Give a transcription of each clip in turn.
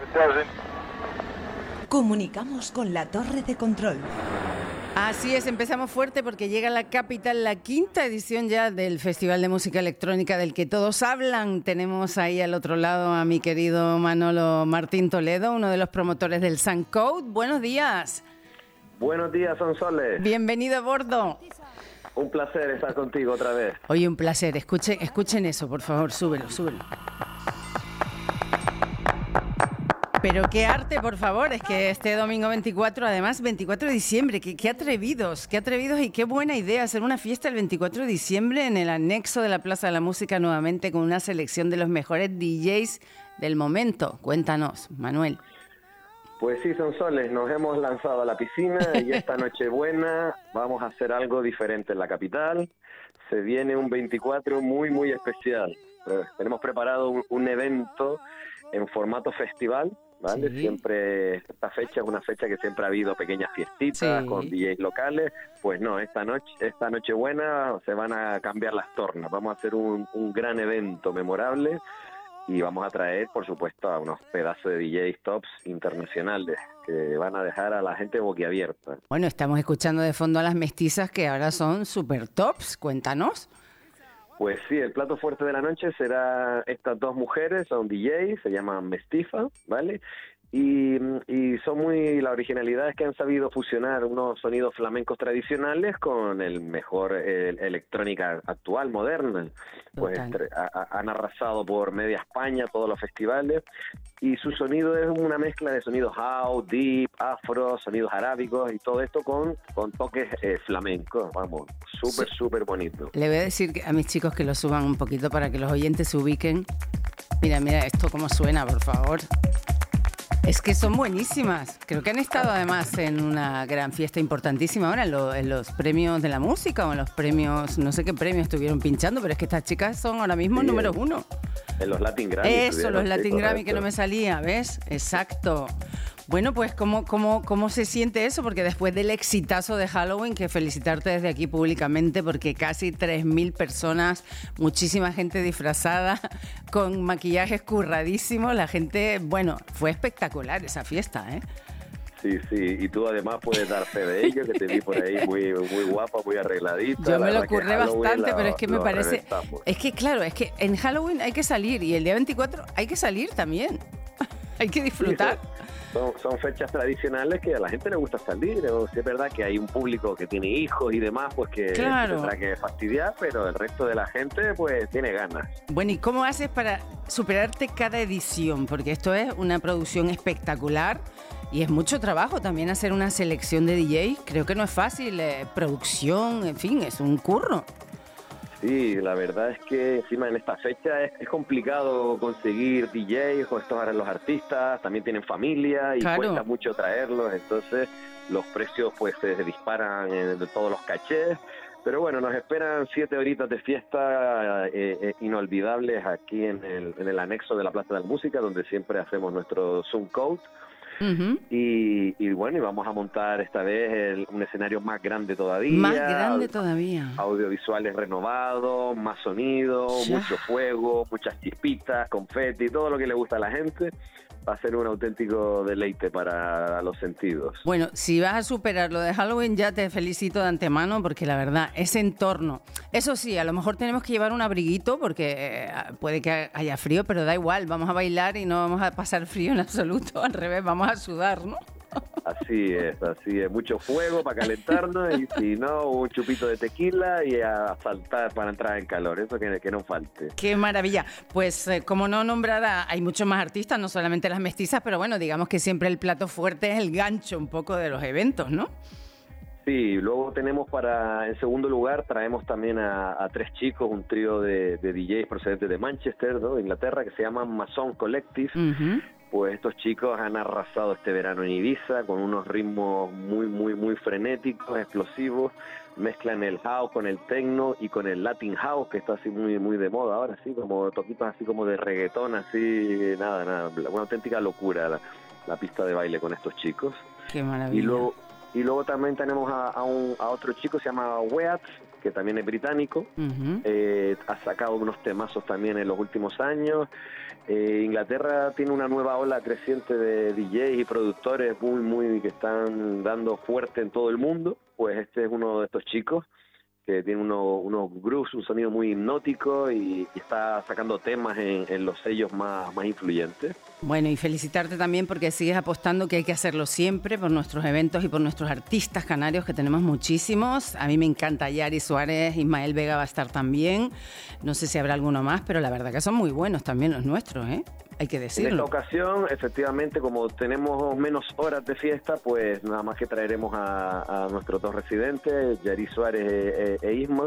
Comunicamos con la torre de control. Así es, empezamos fuerte porque llega a la capital la quinta edición ya del Festival de Música Electrónica del que todos hablan. Tenemos ahí al otro lado a mi querido Manolo Martín Toledo, uno de los promotores del Soundcode. Buenos días. Buenos días, Sonsoles. Bienvenido a bordo. Un placer estar contigo otra vez. Oye, un placer. Escuchen eso, por favor, súbelo. Pero qué arte, por favor, es que este domingo 24, además 24 de diciembre, qué atrevidos y qué buena idea hacer una fiesta el 24 de diciembre en el anexo de la Plaza de la Música nuevamente con una selección de los mejores DJs del momento. Cuéntanos, Manuel. Pues sí, Sonsoles, nos hemos lanzado a la piscina y esta Nochebuena vamos a hacer algo diferente en la capital. Se viene un 24 muy, muy especial. Tenemos preparado un evento en formato festival, ¿vale? Sí. Siempre, esta fecha es una fecha que siempre ha habido pequeñas fiestitas con DJs locales. Pues no, esta Nochebuena se van a cambiar las tornas. Vamos a hacer un gran evento memorable y vamos a traer, por supuesto, a unos pedazos de DJs tops internacionales que van a dejar a la gente boquiabierta. Bueno, estamos escuchando de fondo a las mestizas que ahora son super tops. Cuéntanos. Pues sí, el plato fuerte de la noche será estas dos mujeres, son DJs, se llaman Mestifa, ¿vale? Y la originalidad es que han sabido fusionar unos sonidos flamencos tradicionales con el mejor electrónica actual, moderna. Pues han arrasado por media España todos los festivales y su sonido es una mezcla de sonidos house, deep, afro, sonidos arábicos y todo esto con toques flamencos, vamos, súper bonito. Le voy a decir a mis chicos que lo suban un poquito para que los oyentes se ubiquen. Mira esto cómo suena, por favor. Es que son buenísimas. Creo que han estado además en una gran fiesta importantísima ahora en los premios de la música o en los premios, no sé qué premios estuvieron pinchando, pero es que estas chicas son ahora mismo número uno. En los Latin Grammy. Eso, los Latin Grammy que no me salía, ¿ves? Exacto. Bueno, pues ¿cómo se siente eso? Porque después del exitazo de Halloween, que felicitarte desde aquí públicamente, porque casi 3.000 personas, muchísima gente disfrazada, con maquillajes curradísimos, la gente, bueno, fue espectacular esa fiesta, ¿eh? Sí, y tú además puedes dar fe de ello, que te vi por ahí muy guapa, muy arregladita. Yo me lo curré bastante, pero es que me parece... Es que claro, es que en Halloween hay que salir y el día 24 hay que salir también. Hay que disfrutar. Sí, son fechas tradicionales que a la gente le gusta salir. Es verdad que hay un público que tiene hijos y demás, pues que tendrá que fastidiar, pero el resto de la gente pues tiene ganas. Bueno, ¿y cómo haces para superarte cada edición? Porque esto es una producción espectacular y es mucho trabajo también hacer una selección de DJs. Creo que no es fácil, producción, en fin, es un curro. Sí, la verdad es que encima en esta fecha es complicado conseguir DJs o los artistas, también tienen familia y cuesta mucho traerlos, entonces los precios pues se disparan de todos los cachés, pero bueno, nos esperan 7 horitas de fiesta inolvidables aquí en el anexo de la Plaza de la Música, donde siempre hacemos nuestro Soundcode. Uh-huh. Y bueno, y vamos a montar esta vez un escenario más grande todavía. Audiovisuales renovados, más sonido, mucho fuego, muchas chispitas, confeti, todo lo que le gusta a la gente. Va a ser un auténtico deleite para los sentidos. Bueno, si vas a superar lo de Halloween, ya te felicito de antemano, porque la verdad, ese entorno... Eso sí, a lo mejor tenemos que llevar un abriguito, porque puede que haya frío, pero da igual, vamos a bailar y no vamos a pasar frío en absoluto, al revés, vamos a sudar, ¿no? Así es, mucho fuego para calentarnos y si no, un chupito de tequila y a saltar para entrar en calor, eso que no falte. ¡Qué maravilla! Pues como no nombrada, hay muchos más artistas, no solamente las mestizas, pero bueno, digamos que siempre el plato fuerte es el gancho un poco de los eventos, ¿no? Sí, luego tenemos en segundo lugar, traemos también a 3 chicos, un trío de DJs procedentes de Manchester, ¿no?, de Inglaterra, que se llaman Mason Collective. Uh-huh. Pues estos chicos han arrasado este verano en Ibiza con unos ritmos muy frenéticos, explosivos, mezclan el house con el techno y con el Latin house, que está así muy de moda ahora, así como toquitos así como de reggaetón, así, nada, una auténtica locura la pista de baile con estos chicos. Qué maravilla. Y luego también tenemos a otro chico, se llama Weat, que también es británico. Ha sacado unos temazos también en los últimos años. Inglaterra tiene una nueva ola creciente de DJs y productores muy que están dando fuerte en todo el mundo. Pues este es uno de estos chicos que tiene unos grooves, un sonido muy hipnótico y está sacando temas en los sellos más influyentes. Bueno, y felicitarte también porque sigues apostando que hay que hacerlo siempre por nuestros eventos y por nuestros artistas canarios, que tenemos muchísimos. A mí me encanta Yari Suárez, Ismael Vega va a estar también. No sé si habrá alguno más, pero la verdad que son muy buenos también los nuestros, ¿eh? Hay que decirlo. En esta ocasión, efectivamente, como tenemos menos horas de fiesta, pues nada más que traeremos a nuestros dos residentes, Yari Suárez e Isma,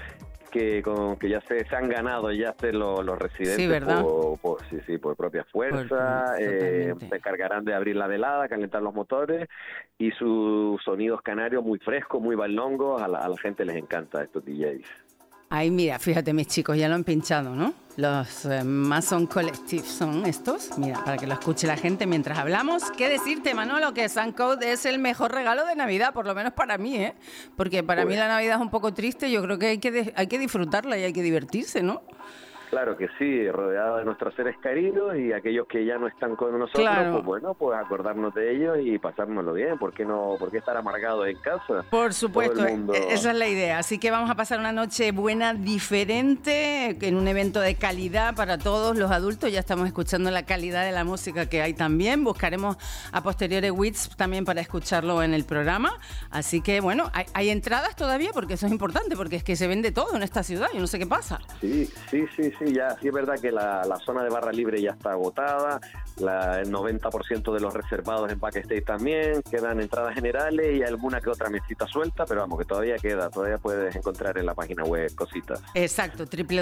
que ya se han ganado ya ser los residentes. Sí, ¿verdad? Por propia fuerza. Se encargarán de abrir la velada, calentar los motores, y sus sonidos canarios muy frescos, muy bailongos, a la gente les encanta estos DJs. Ay, mira, fíjate, mis chicos, ya lo han pinchado, ¿no? Los Mason Collective son estos. Mira, para que lo escuche la gente mientras hablamos. ¿Qué decirte, Manolo? Que Soundcode es el mejor regalo de Navidad, por lo menos para mí, ¿eh? Porque para mí la Navidad es un poco triste. Yo creo que hay que disfrutarla y hay que divertirse, ¿no? Claro que sí, rodeado de nuestros seres queridos y aquellos que ya no están con nosotros, claro. Pues bueno, pues acordarnos de ellos y pasárnoslo bien. ¿Por qué estar amargados en casa? Por supuesto, esa es la idea. Así que vamos a pasar una noche buena, diferente, en un evento de calidad para todos los adultos. Ya estamos escuchando la calidad de la música que hay también. Buscaremos a posteriores WITS también para escucharlo en el programa. Así que bueno, hay entradas todavía, porque eso es importante, porque es que se vende todo en esta ciudad. Yo no sé qué pasa. Sí, ya sí es verdad que la zona de barra libre ya está agotada, el 90% de los reservados en Backstage también, quedan entradas generales y alguna que otra mesita suelta, pero vamos, que todavía puedes encontrar en la página web cositas. Exacto,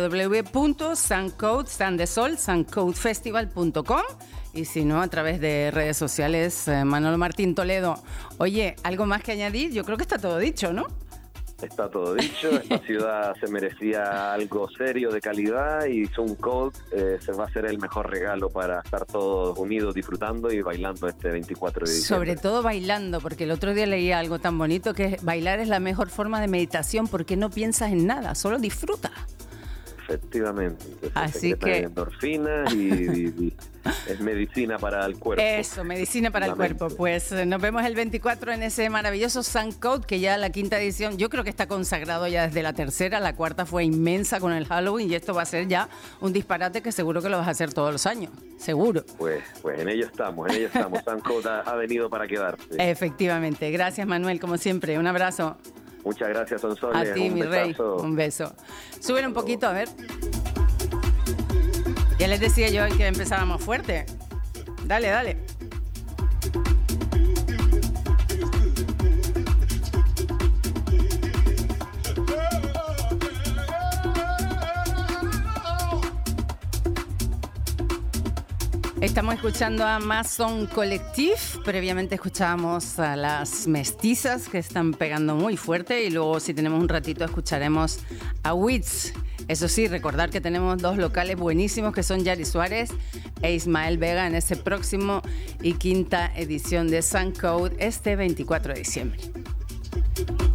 www.soundcodefestival.com, y si no, a través de redes sociales, Manolo Martín Toledo. Oye, ¿algo más que añadir? Yo creo que está todo dicho, ¿no? Está todo dicho, esta ciudad se merecía algo serio, de calidad, y Soundcode se va a hacer el mejor regalo para estar todos unidos, disfrutando y bailando este 24 de diciembre. Sobre todo bailando, porque el otro día leí algo tan bonito, que bailar es la mejor forma de meditación, porque no piensas en nada, solo disfruta. Efectivamente. Así que endorfinas y es medicina para el cuerpo. Eso, medicina para el cuerpo. Pues nos vemos el 24 en ese maravilloso Soundcode, que ya la quinta edición, yo creo que está consagrado ya desde la tercera. La cuarta fue inmensa con el Halloween, y esto va a ser ya un disparate que seguro que lo vas a hacer todos los años. Seguro. Pues en ello estamos. Soundcode ha venido para quedarse. Efectivamente. Gracias, Manuel, como siempre. Un abrazo. Muchas gracias, Sonsoles. A ti, mi rey. Un beso. Suben un poquito, a ver. Ya les decía yo que empezábamos fuerte. Dale. Estamos escuchando a Mason Collective. Previamente escuchábamos a las Mestizas, que están pegando muy fuerte, y luego, si tenemos un ratito, escucharemos a WITS. Eso sí, recordar que tenemos dos locales buenísimos, que son Yari Suárez e Ismael Vega, en ese próximo y quinta edición de Soundcode este 24 de diciembre.